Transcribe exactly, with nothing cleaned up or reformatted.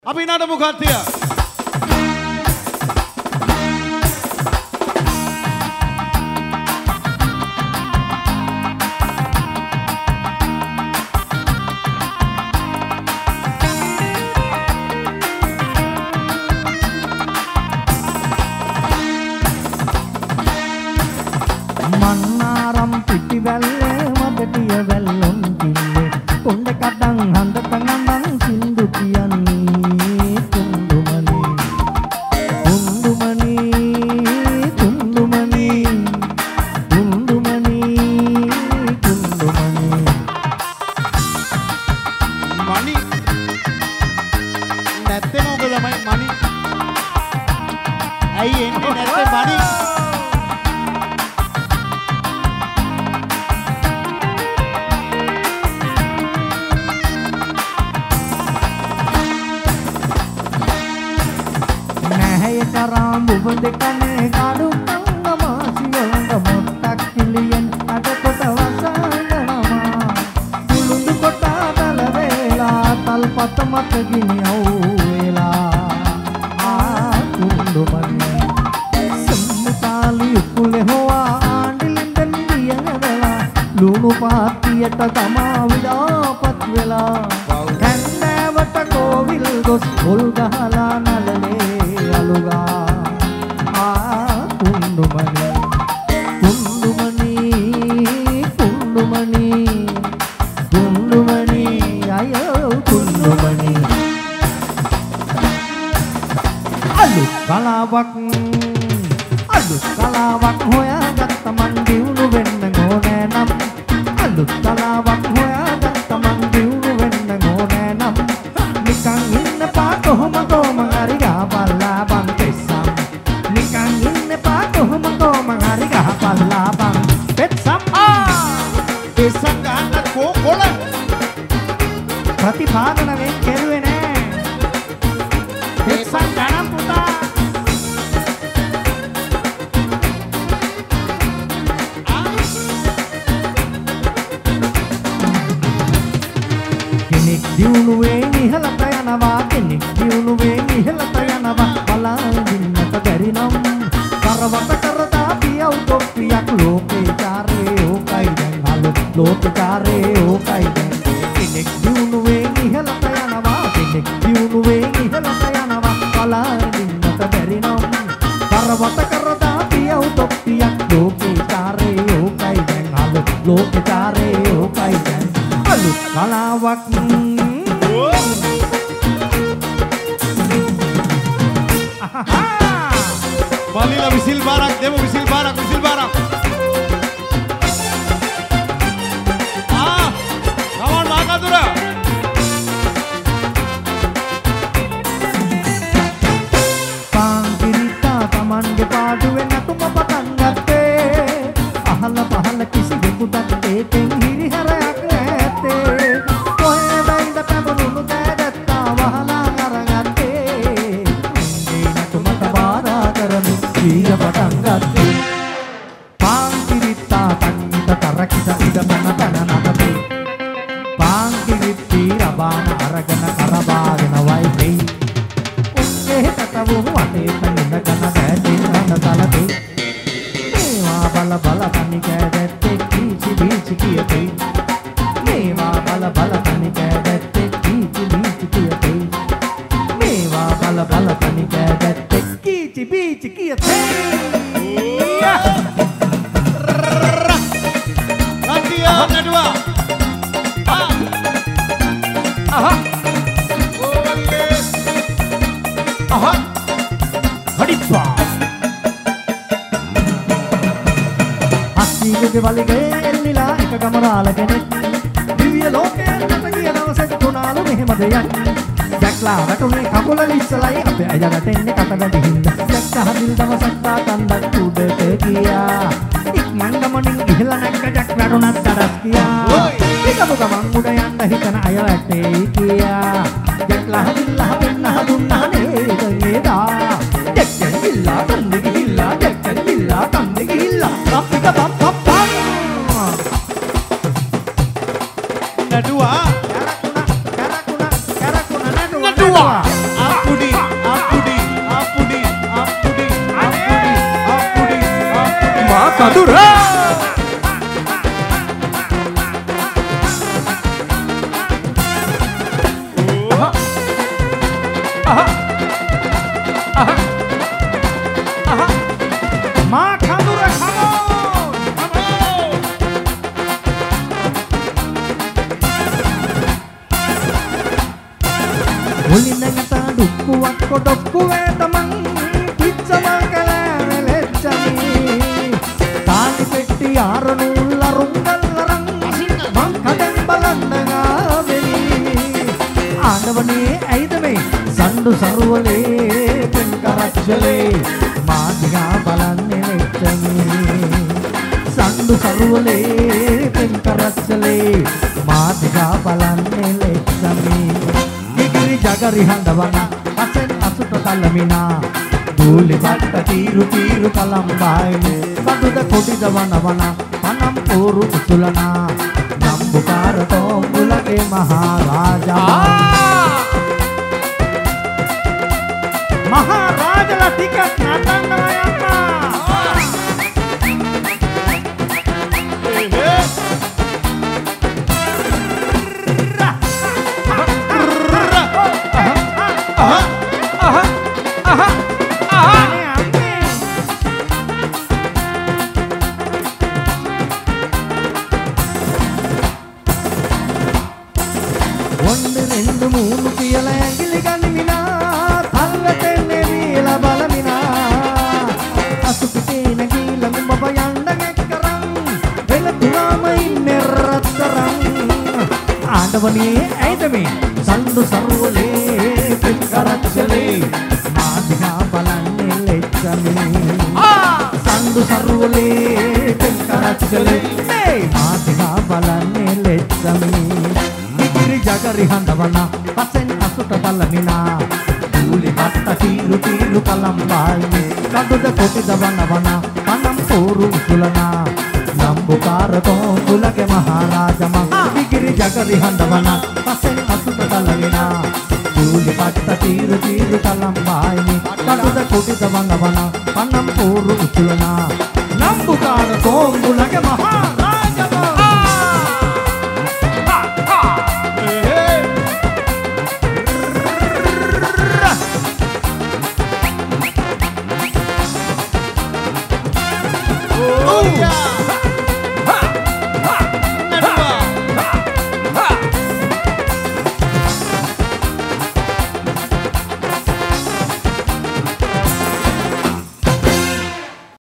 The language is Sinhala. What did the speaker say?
අපි නඩමු කට්ටිය. මන්නාරම් පිටිවැල්ලේ මඩටිය වැල්ලොන් කිල්ලේ කොණ්ඩ කඩන් හඳ තනනම් සින්දු කියන්නේ තුන්දුමනි තුන්දුමනි තුන්දුමනි තුන්දුමනි තුන්දුමනි මණි නැත්තේ මොකද තමයි මණි ඇයි එන්නේ නැත්තේ මණි කරාම් බුබඳ කනේ කාඩු කංගමාසියංග මොට්ටක් කිලියෙන් අඩකොට වසංගනවා කුළුඳු කොට බල වේලා තල්පත මත ගිනියව් වේලා ආ කුඳුමනි සම්මුතාලි උකුලේ හොවා ආණ්ඩිලින්දන් දියනදලා ලුණු පාත්තියට තමා විඩාපත් වෙලා කන්නෑවට කෝවිල් ගොස් පොල් ගහලා නලලේ අලුගා ආ කුඳුමනි කුඳුමනි කුඳුමනි කුඳුමනි අයෝ කුඳුමනි අලු කලාවක් අලු කලාවක් හොයාගත්ත මන් දියුණු වෙන්න ඕනේ නම් අලු කලාවක් හොයාගත්ත මන් දියුණු වෙන්න ඕනේ නම් නිකන් ඉන්න පා කොහොම කොහොම හරි ගහපල්ලා බං පෙස්සම් නිකන් ඉන්න පා කොහොම කොහොම හරි ගහපල්ලා බං පෙස්සම් ආ පෙස්සම් ගන්න කෝ කොළ ප්‍රතිපාදන වෙන් කෙරුවේ නෑ පෙස්සම් ගන්න පුතා කෙනෙක් දියුණුවේ ඉහළට යනවා කෙනෙක් දියුණුවේ ඉහළට යනවා බලන්න බැරි නම් කරවට කරදා පියව් තොප්පියක් ලෝකේ චාරේ ඕකයි දැන් හලු ලෝකේ චාරේ ඕකයි දැන් කෙනෙක් දියුණුවේ ඉහළට යනවා කෙනෙක් දියුණුවේ ඉහළට යනවා බලන්න බැරි නම් කරවට කරදා පියව් තොප්පියක් ලෝකේ චාරේ ඕකයි දැන් හලු ලෝකේ චාරේ ඕකයි දැන් අලු කලාවක් Balila visil barak, demo visil barak, visil barak. Ah, kawan Makadura. Pangkirita tamange paaduwe natuma patan gatte ahalla pahalla kisiwekutat ekeng hiriharayak නැtte කොහේ බයින්ද පැමුණුණු දැගත්තා වහලා අරගත්තේ මේ නතුමට බාරා කරමු වීර පටන් ගත්තේ පාංකිරිත්තා තන්නිත තරකිත ඉදමන පැන නටතේ පාංකිරිත්ති රබාන අරගෙන කරබාගෙන වයිතේ උන්නේ කටවු වටේ පැනන කන දැටින් රඳතලතේ මේවා බල බල තනි කෑදැත්තේ කීචි බීචි කියතේ මේවා බල බල තනි කෑදැත්තේ කීචි බීචි කියතේ මේවා බල බල තනි කෑදැත්තේ කීචි බීචි කියතේ Katiya nadwa. Ah. Aha. Okay. Aha. Hadippa. Hassiගේ වලිගේ එල්ලිලා එක ගමරාල කෙනෙක් දිව්‍ය ලෝකයට ගිය දවසක තුනාලු මෙහෙම දෙයක් දැක්ලා වැටුනේ කකුල ලිස්සලයි අපේ අය වැටෙන්නේ කට වැඩිහින්ද දැක්ක හදිල් දවසක් තා කන්දක් උඩට ගියා ඉක්මන් ගමනින් ඉහළ නැග්ග ජක් වැටුණත් දඩස් කියා පිටපො ගමන් උඩ යන්න හිතන අය වැටේ කියා දැක්ලා හදිල්ලා වෙන්න හදුන්නා නේද නේදා දැක්කන් ගිල්ලා කන්දේ ගිහිල්ලා දැක්කන් ගිල්ලා කන්දේ ගිහිල්ලා අපිට බම් බම් බම් Nadwa. කැරකුණා කැරකුණා කැරකුණා නඩුවා මා කඳුර කමෝ ಒಲಿನಗತ ಡುಕ್ಕುವಕ್ಕ ಡೊಕ್ಕುವೆ ತಮಂ ಪಿಚ್ಚಮ ಕಲವೆಲೆಚ್ಚಮಿ ತಾಲಿ ಪೆಟ್ಟಿ ಆರನುಲ್ಲ ರುಂಗಲ್ಲರಂ ಮಂಕದಂ ಬಲಂದಗಾವೆನಿ ಆಂಡವನೇ ಐದಮೇ ಸಂಡು ಸರ್ವಲೇ ಪೆಂಕರಚ್ಚಲೇ ಮಾದಿಗಾ ಬಲನ್ನೆ ವೆಚ್ಚಮಿ ಸಂಡು ಸರ್ವಲೇ ಪೆಂಕರಚ್ಚಲೇ ಮಾದಿಗಾ ಬಲನ್ನೆ ವೆಚ್ಚಮಿ jagari handavana asen asuta talamina duli batta tiru tiru kalambaine paduda kodi davanavana panam puru usulana nambukara tongulage maharaja maharaja la tikat natanna yanna ಒಂದು రెండు మూడు పియల అంగిలి గనిమినా తల్లటెన్నే వీల బలమినా అసుకుతేన గీల Mumba యండగెక్కరం వెలతురామై నెర్రత్తరం ఆండవని ఐదమే సండు సర్వలే పిక్కరచ్చలే Madiga బలన్నే లెచ్చమి సండు సర్వలే పిక్కరచ్చలే Madiga బలన్నే లెచ్చమి jagari handavana pasen asuta talamina duli batta tiru tiru kalambaine kaduda koti davanavana panam puru usulana nambukara tongulage maharajama digiri jagari handavana pasen asuta talamina duli batta tiru tiru kalambaine kaduda koti davanavana panam puru usulana nambukara tongulage maharajama